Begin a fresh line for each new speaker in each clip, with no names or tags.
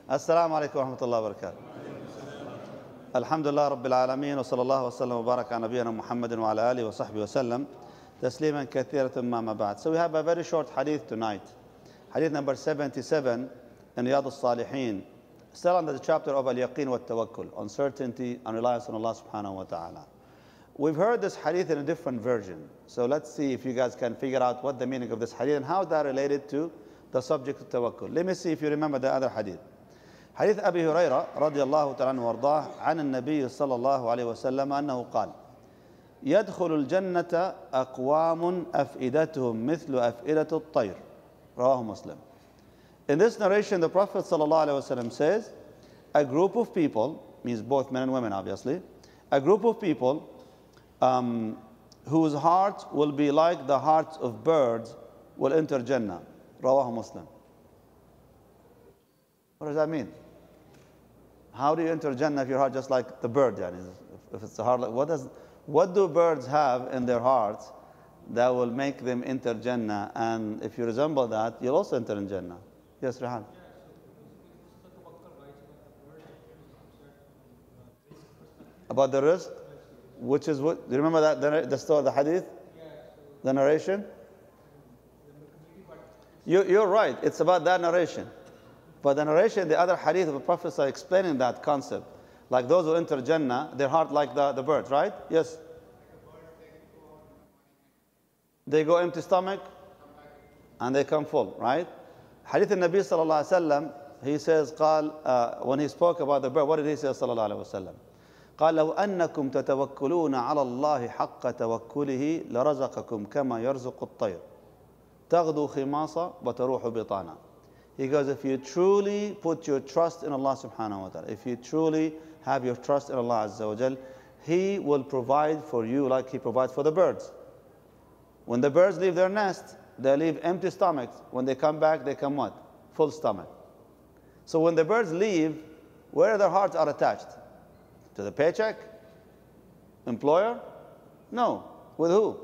السلام عليكم ورحمة الله وبركاته. الحمد لله رب العالمين وصلى الله وسلم وبارك على نبينا محمد وعلى آله وصحبه وسلم تسليما كثيرا ما بعد. So we have a very short hadith tonight. Hadith number 77 in Riyadh al-Salihin. Still under the chapter of al-yaqeen wa tawakkul, uncertainty and reliance on Allah subhanahu wa ta'ala. We've heard this hadith in a different version. So let's see if you guys can figure out what the meaning of this hadith and how that related to the subject of tawakkul. Let me see if you remember the other hadith. حديث أبي هريرة رضي الله تعالى عنه وارضاه عن النبي صلى الله عليه وسلم أنه قال: يدخل الجنة أقوام أفئدتهم مثل أفئدة الطير. رواه مسلم. In this narration, the Prophet صلى الله عليه وسلم says, a group of people, means both men and women obviously, a group of people whose hearts will be like the hearts of birds will enter Jannah. رواه مسلم. What does that mean? How do you enter Jannah if your heart just like the bird? If it's a heart like, what do birds have in their hearts that will make them enter Jannah? And if you resemble that, you'll also enter in Jannah. Yes, Rehan. About the rizq, which is what? Do you remember that the story, the hadith, the narration? You're right. It's about that narration. But the narration, the other hadith of the Prophet are explaining that concept. Like those who enter Jannah, their heart like the birds, right? Yes. They go empty stomach and they come full, right? Hadith al-Nabi sallallahu alayhi wa sallam, he says, when he spoke about the bird, what did he say sallallahu alayhi wa sallam? قال لو أنكم تتوكلون على الله حق توكله لرزقكم كما يرزق الطير تغدو خماصا وتروح بطانا. He goes, if you truly put your trust in Allah subhanahu wa ta'ala, if you truly have your trust in Allah azza wa jal, He will provide for you like He provides for the birds. When the birds leave their nest, they leave empty stomachs. When they come back, they come what? Full stomach. So when the birds leave, where their hearts are attached? To the paycheck? Employer? No. With who?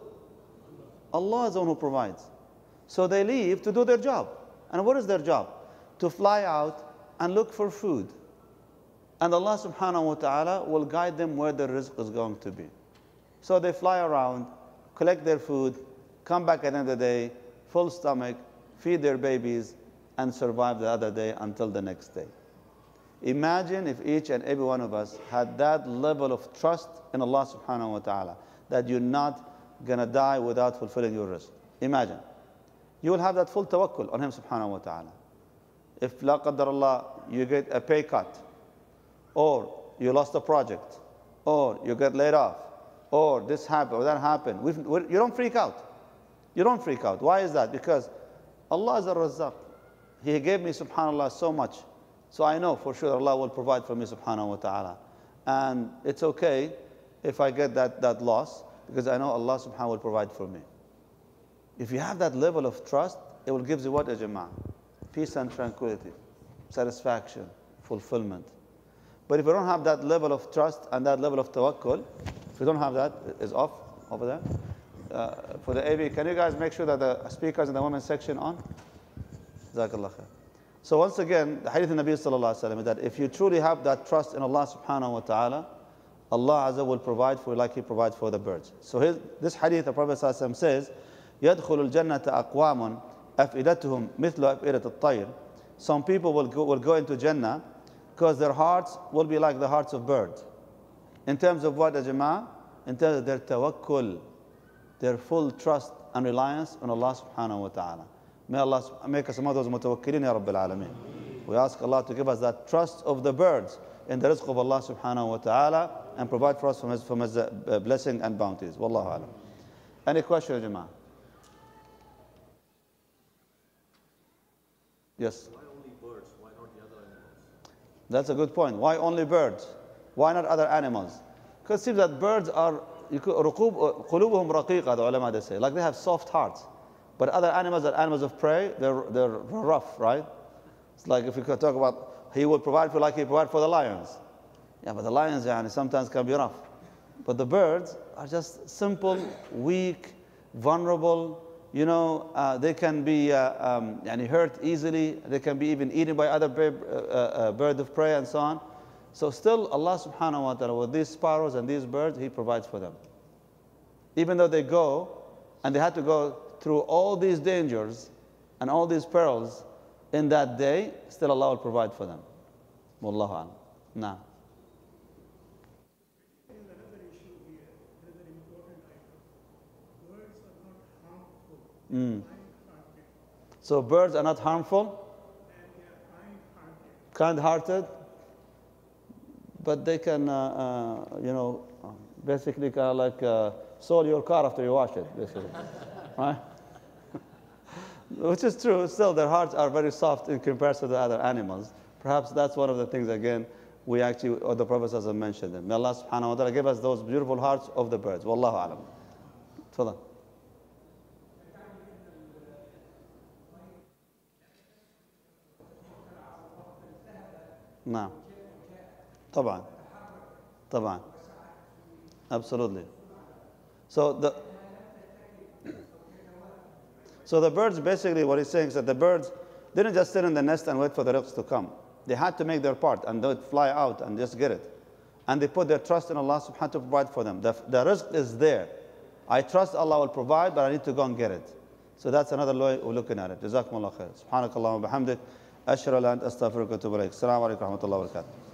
Allah is the one who provides. So they leave to do their job. And what is their job? To fly out and look for food. And Allah subhanahu wa ta'ala will guide them where their rizq is going to be. So they fly around, collect their food, come back at the end of the day, full stomach, feed their babies, and survive the other day until the next day. Imagine if each and every one of us had that level of trust in Allah subhanahu wa ta'ala, that you're not going to die without fulfilling your rizq. Imagine. You will have that full tawakkul on Him subhanahu wa ta'ala. If la qaddar Allah, you get a pay cut, or you lost a project, or you get laid off, or this happened, or that happened, you don't freak out. You don't freak out. Why is that? Because Allah is a-Razzaq. He gave me subhanallah so much. So I know for sure Allah will provide for me subhanahu wa ta'ala. And it's okay if I get that loss, because I know Allah subhanahu wa ta'ala will provide for me. If you have that level of trust, it will give you what, ya jama'ah? Peace and tranquility, satisfaction, fulfillment. But if you don't have that level of trust and that level of tawakkul, if you don't have that, is off over there. For the AV, can you guys make sure that the speakers in the women's section on? Jazakallah khair. So once again, the hadith of Nabi sallallahu alayhi wa sallam is that if you truly have that trust in Allah subhanahu wa ta'ala, Allah azza will provide for you like He provides for the birds. So this hadith, the Prophet sallallahu alayhi wa sallam says, يدخل الجنة أقوام أفئدتهم مثل أفئدة الطير. Some people will go into Jannah because their hearts will be like the hearts of birds. In terms of what, Jama'ah? In terms of their tawakkul, their full trust and reliance on Allah subhanahu wa ta'ala. May Allah make us among those mutawakkilin ya Rabbil Alameen. We ask Allah to give us that trust of the birds in the rizq of Allah subhanahu wa ta'ala and provide for us from His blessing and bounties. Wallahu alam. Any question, Jama'ah? Yes.
Why only birds? Why not the other animals?
That's a good point. Why only birds? Why not other animals? Because it seems that birds are قلوبهم رقيقة, the ulama they say. Like they have soft hearts. But other animals are animals of prey, they're rough, right? It's like if we could talk about He will provide for like He provided for the lions. Yeah, but the lions sometimes can be rough. But the birds are just simple, weak, vulnerable, they can be يعني hurt easily. They can be even eaten by other bird of prey and so on. So still Allah subhanahu wa ta'ala, with these sparrows and these birds, He provides for them. Even though they go and they had to go through all these dangers and all these perils in that day, still Allah will provide for them. Wallahu a'lam. Nah.
Another issue here, another important item. Birds are not harmful. Kind-hearted.
So birds are not harmful,
And they are kind-hearted.
kind-hearted, but they can, basically kind of like soil your car after you wash it, basically, right? Which is true. Still, their hearts are very soft in comparison to other animals. Perhaps that's one of the things, again, we actually, or the Prophet ﷺ mentioned them. May Allah subhanahu wa ta'ala give us those beautiful hearts of the birds. Wallahu alam. Tafadhal. نعم. طبعا. Absolutely. So the birds, basically what he's saying is that the birds didn't just sit in the nest and wait for the rizq to come. They had to make their part and they'd fly out and just get it. And they put their trust in Allah subhanahu wa ta'ala to provide for them. The rizq is there. I trust Allah will provide, but I need to go and get it. So that's another way of looking at it. Jazakumullah khair. Subhanakallah wa bihamdik. Ashhadu an la ilaha illa anta astaghfiruka wa atubu ilayk. Assalamu alaikum wa rahmatullahi wa barakatuh.